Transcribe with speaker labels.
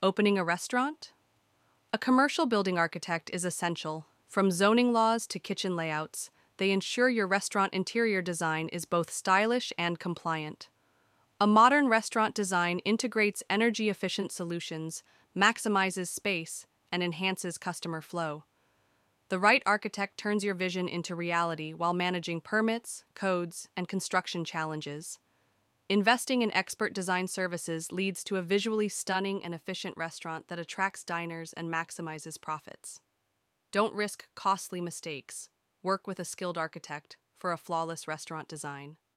Speaker 1: Opening a restaurant? A commercial building architect is essential. From zoning laws to kitchen layouts, they ensure your restaurant interior design is both stylish and compliant. A modern restaurant design integrates energy-efficient solutions, maximizes space, and enhances customer flow. The right architect turns your vision into reality while managing permits, codes, and construction challenges. Investing in expert design services leads to a visually stunning and efficient restaurant that attracts diners and maximizes profits. Don't risk costly mistakes. Work with a skilled architect for a flawless restaurant design.